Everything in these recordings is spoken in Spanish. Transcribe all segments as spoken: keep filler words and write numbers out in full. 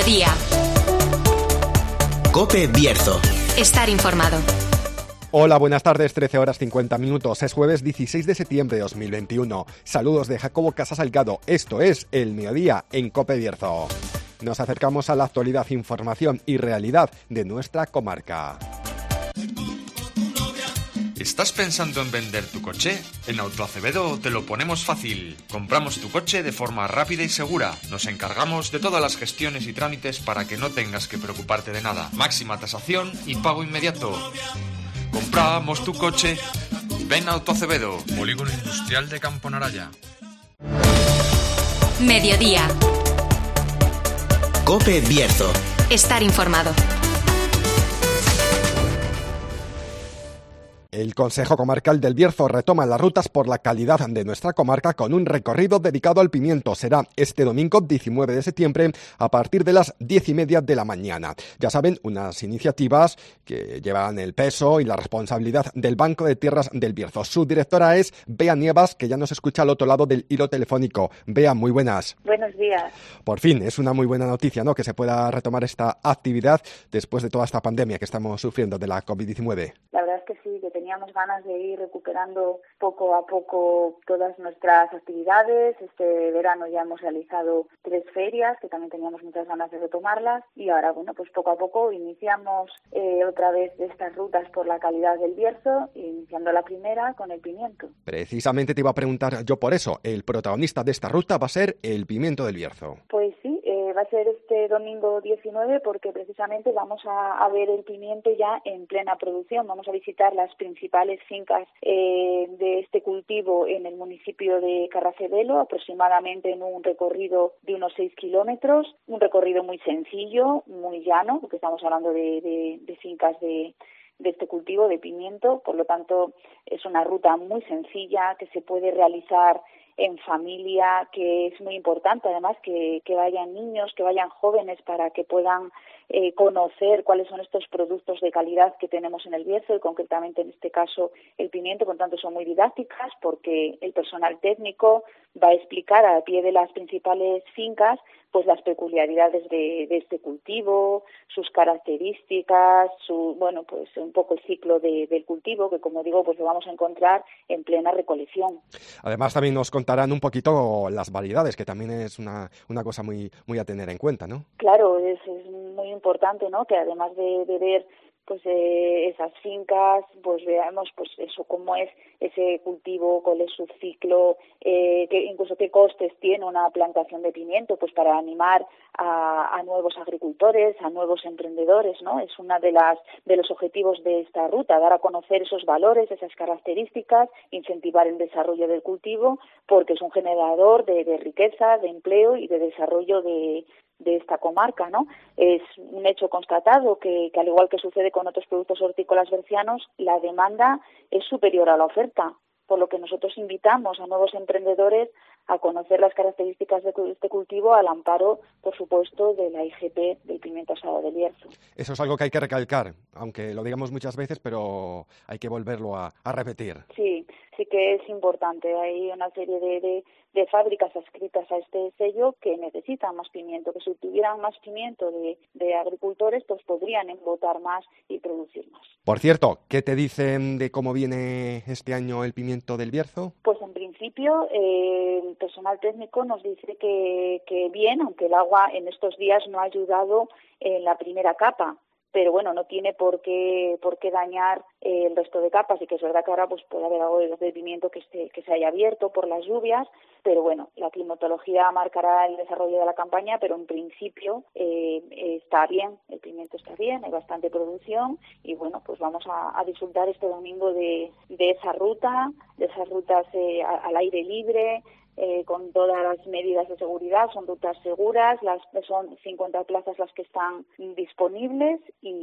Mediodía. COPE Bierzo. Estar informado. Hola, buenas tardes, trece horas cincuenta minutos. Es jueves dieciséis de septiembre de dos mil veintiuno. Saludos de Jacobo Casasalgado. Esto es El Mediodía en COPE Bierzo. Nos acercamos a la actualidad, información y realidad de nuestra comarca. ¿Estás pensando en vender tu coche? En Autoacevedo te lo ponemos fácil. Compramos tu coche de forma rápida y segura. Nos encargamos de todas las gestiones y trámites para que no tengas que preocuparte de nada. Máxima tasación y pago inmediato. Compramos tu coche. Ven a Autoacevedo, Polígono Industrial de Campo Naraya. Mediodía. COPE Bierzo. Estar informado. El Consejo Comarcal del Bierzo retoma las rutas por la calidad de nuestra comarca con un recorrido dedicado al pimiento. Será este domingo diecinueve de septiembre a partir de las diez y media de la mañana. Ya saben, unas iniciativas que llevan el peso y la responsabilidad del Banco de Tierras del Bierzo. Su directora es Bea Nievas, que ya nos escucha al otro lado del hilo telefónico. Bea, muy buenas. Buenos días. Por fin, es una muy buena noticia, ¿no?, que se pueda retomar esta actividad después de toda esta pandemia que estamos sufriendo de la covid diecinueve. La verdad es que sí, que teníamos ganas de ir recuperando poco a poco todas nuestras actividades. Este verano ya hemos realizado tres ferias, que también teníamos muchas ganas de retomarlas, y ahora, bueno, pues poco a poco iniciamos eh, otra vez estas rutas por la calidad del Bierzo, iniciando la primera con el pimiento. Precisamente te iba a preguntar yo por eso. El protagonista de esta ruta va a ser el pimiento del Bierzo. Pues sí, eh, va a ser este domingo diecinueve, porque precisamente vamos a, a ver el pimiento ya en plena producción. Vamos a visitar las principales fincas eh, de este cultivo en el municipio de Carracebelo, aproximadamente en un recorrido de unos seis kilómetros, un recorrido muy sencillo, muy llano, porque estamos hablando de, de, de fincas de de este cultivo de pimiento. Por lo tanto, es una ruta muy sencilla que se puede realizar en familia, que es muy importante además que, que vayan niños, que vayan jóvenes, para que puedan eh, conocer cuáles son estos productos de calidad que tenemos en el Bierzo, y concretamente en este caso el pimiento. Por tanto, son muy didácticas, porque el personal técnico va a explicar a pie de las principales fincas pues las peculiaridades de, de este cultivo, sus características, su bueno pues un poco el ciclo de, del cultivo, que como digo pues lo vamos a encontrar en plena recolección. Además también nos contarán un poquito las variedades, que también es una, una cosa muy muy a tener en cuenta, ¿no? Claro, es, es muy importante, ¿no?, que además de, de ver pues eh, esas fincas, pues veamos pues eso, cómo es ese cultivo, cuál es su ciclo, eh, que incluso qué costes tiene una plantación de pimiento, pues para animar a, a nuevos agricultores, a nuevos emprendedores, ¿no? Es una de las de los objetivos de esta ruta, dar a conocer esos valores, esas características, incentivar el desarrollo del cultivo, porque es un generador de, de riqueza, de empleo y de desarrollo de de esta comarca, ¿no? Es un hecho constatado que, que al igual que sucede con otros productos hortícolas bercianos, la demanda es superior a la oferta, por lo que nosotros invitamos a nuevos emprendedores a conocer las características de este cultivo al amparo, por supuesto, de la I G P del pimiento asado del Bierzo. Eso es algo que hay que recalcar, aunque lo digamos muchas veces, pero hay que volverlo a, a repetir. Sí, sí que es importante. Hay una serie de, de, de fábricas adscritas a este sello que necesitan más pimiento, que si tuvieran más pimiento de, de agricultores, pues podrían embotar más y producir más. Por cierto, ¿qué te dicen de cómo viene este año el pimiento del Bierzo? Pues en principio eh, el personal técnico nos dice que, que bien, aunque el agua en estos días no ha ayudado en la primera capa, pero bueno, no tiene por qué por qué dañar eh, el resto de capas. Y que es verdad que ahora pues puede haber algo de pimiento que esté, que se haya abierto por las lluvias, pero bueno, la climatología marcará el desarrollo de la campaña, pero en principio eh, está bien, el pimiento está bien, hay bastante producción, y bueno, pues vamos a, a disfrutar este domingo de, de esa ruta, de esas rutas eh, al aire libre, Eh, con todas las medidas de seguridad. Son rutas seguras, las son cincuenta plazas las que están disponibles, y,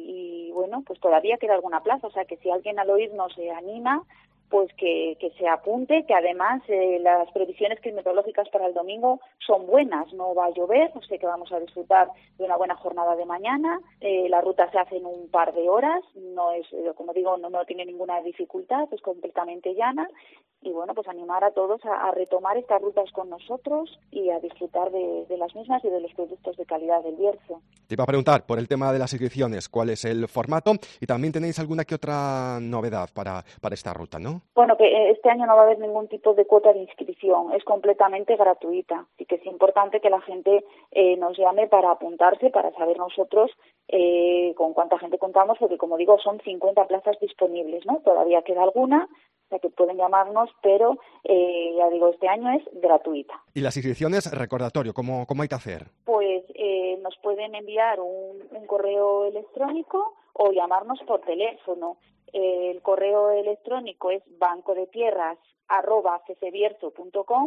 y bueno, pues todavía queda alguna plaza, o sea que si alguien al oírnos se anima, pues que, que se apunte, que además eh, las previsiones climatológicas para el domingo son buenas, no va a llover, o sea que vamos a disfrutar de una buena jornada de mañana. Eh, la ruta se hace en un par de horas, no es, como digo, no, no tiene ninguna dificultad, es completamente llana, y bueno, pues animar a todos a, a retomar estas rutas con nosotros y a disfrutar de, de las mismas y de los productos de calidad del Bierzo. Te iba a preguntar por el tema de las inscripciones, ¿cuál es el formato? Y también tenéis alguna que otra novedad para, para esta ruta, ¿no? Bueno, que este año no va a haber ningún tipo de cuota de inscripción, es completamente gratuita, así que es importante que la gente eh, nos llame para apuntarse, para saber nosotros eh, con cuánta gente contamos, porque como digo, son cincuenta plazas disponibles, ¿no? Todavía queda alguna, o sea que pueden llamarnos, pero eh, ya digo, este año es gratuita. ¿Y las inscripciones, recordatorio, cómo, cómo hay que hacer? Pues eh, nos pueden enviar un, un correo electrónico o llamarnos por teléfono. Eh, el correo electrónico es bancodetierras arroba ccbierzo punto com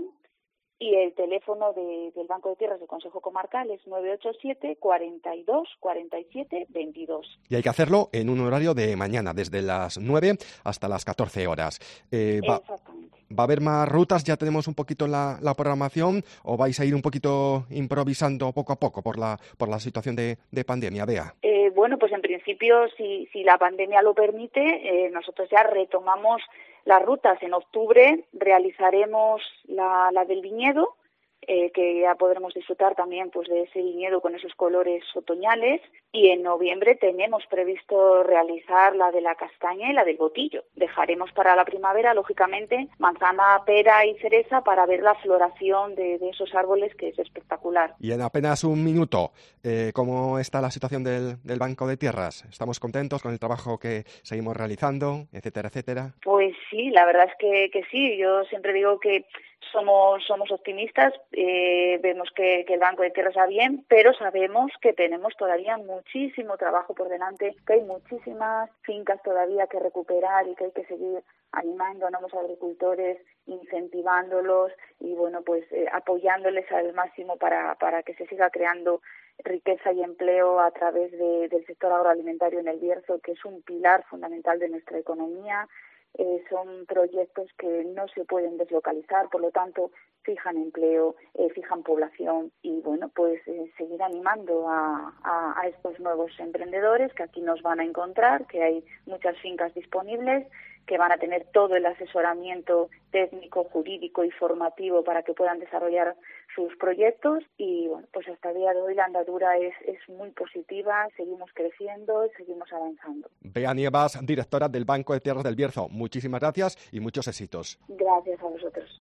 y el teléfono de, del Banco de Tierras del Consejo Comarcal es nueve ocho siete, cuarenta y dos, cuarenta y siete, veintidós. Y hay que hacerlo en un horario de mañana, desde las nueve hasta las catorce horas. Eh, va, Exactamente. ¿Va a haber más rutas? ¿Ya tenemos un poquito la, la programación o vais a ir un poquito improvisando poco a poco por la por la situación de, de pandemia, Bea? Eh, bueno, pues en principio, si, si la pandemia lo permite, eh, nosotros ya retomamos las rutas. En octubre realizaremos la, la del viñedo, eh, que ya podremos disfrutar también pues de ese viñedo con esos colores otoñales, y en noviembre tenemos previsto realizar la de la castaña y la del botillo. Dejaremos para la primavera, lógicamente, manzana, pera y cereza para ver la floración de, de esos árboles, que es espectacular. Y en apenas un minuto, eh, ¿cómo está la situación del, del Banco de Tierras? ¿Estamos contentos con el trabajo que seguimos realizando, etcétera, etcétera? Pues sí, la verdad es que, que sí. Yo siempre digo que somos somos optimistas, eh, vemos que, que el Banco de Tierras va bien, pero sabemos que tenemos todavía muchísimo trabajo por delante, que hay muchísimas fincas todavía que recuperar y que hay que seguir animando a nuevos agricultores, incentivándolos y bueno, pues eh, apoyándoles al máximo para, para que se siga creando riqueza y empleo a través de, del sector agroalimentario en el Bierzo, que es un pilar fundamental de nuestra economía. Eh, son proyectos que no se pueden deslocalizar, por lo tanto fijan empleo, eh, fijan población y bueno, pues eh, seguir animando a, a, a estos nuevos emprendedores que aquí nos van a encontrar, que hay muchas fincas disponibles, que van a tener todo el asesoramiento técnico, jurídico y formativo para que puedan desarrollar sus proyectos y bueno, pues hasta el día de hoy la andadura es, es muy positiva, seguimos creciendo, seguimos avanzando. Bea Nievas, directora del Banco de Tierras del Bierzo, muchísimas gracias y muchos éxitos. Gracias a vosotros.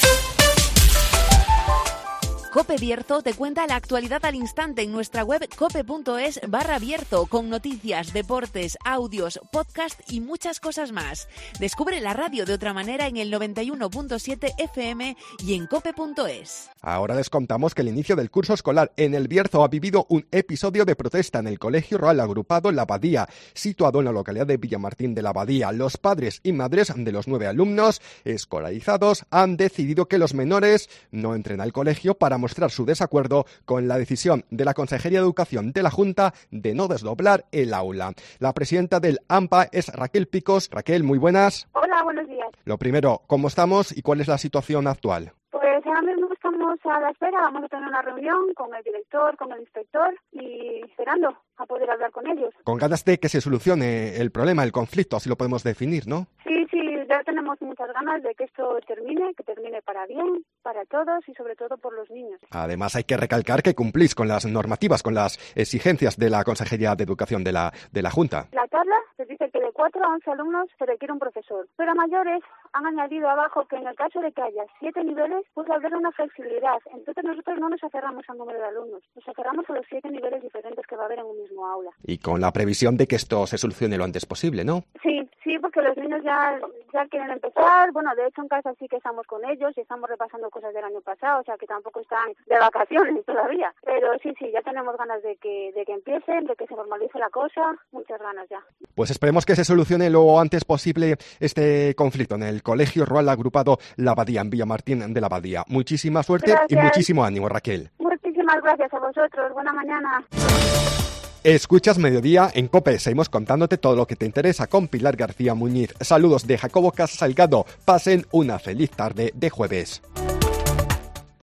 COPE Bierzo te cuenta la actualidad al instante en nuestra web cope.es barra Bierzo, con noticias, deportes, audios, podcast y muchas cosas más. Descubre la radio de otra manera en el noventa y uno punto siete F M y en cope punto es. Ahora les contamos que el inicio del curso escolar en el Bierzo ha vivido un episodio de protesta en el Colegio Rural Agrupado La Abadía, situado en la localidad de Villamartín de la Abadía. Los padres y madres de los nueve alumnos escolarizados han decidido que los menores no entren al colegio para mostrar su desacuerdo con la decisión de la Consejería de Educación de la Junta de no desdoblar el aula. La presidenta del A M P A es Raquel Picos. Raquel, muy buenas. Hola, buenos días. Lo primero, ¿cómo estamos y cuál es la situación actual? Pues ahora mismo estamos a la espera, vamos a tener una reunión con el director, con el inspector y esperando a poder hablar con ellos. Con ganas de que se solucione el problema, el conflicto, así lo podemos definir, ¿no? Sí, sí, ya tenemos muchas ganas de que esto termine, que termine para bien, para todos y sobre todo por los niños. Además hay que recalcar que cumplís con las normativas, con las exigencias de la Consejería de Educación de la, de la Junta. La tabla se dice que de cuatro a once alumnos se requiere un profesor, pero a mayores han añadido abajo que en el caso de que haya siete niveles, puede haber una flexibilidad. Entonces nosotros no nos aferramos al número de alumnos, nos aferramos a los siete niveles diferentes que va a haber en un mismo aula. Y con la previsión de que esto se solucione lo antes posible, ¿no? Sí, sí, porque los niños ya, ya quieren empezar. Bueno, de hecho en casa sí que estamos con ellos y estamos repasando cosas del año pasado, o sea que tampoco están de vacaciones todavía. Pero sí, sí, ya tenemos ganas de que, de que empiecen, de que se normalice la cosa, muchas ganas ya. Pues esperemos que se solucione lo antes posible este conflicto en el Colegio Rural Agrupado La Abadía, en Villamartín de la Abadía. Muchísima suerte Gracias. Y muchísimo ánimo, Raquel. Muchísimas gracias a vosotros. Buena mañana. Escuchas Mediodía en COPE. Seguimos contándote todo lo que te interesa con Pilar García Muñiz. Saludos de Jacobo Casa Salgado. Pasen una feliz tarde de jueves.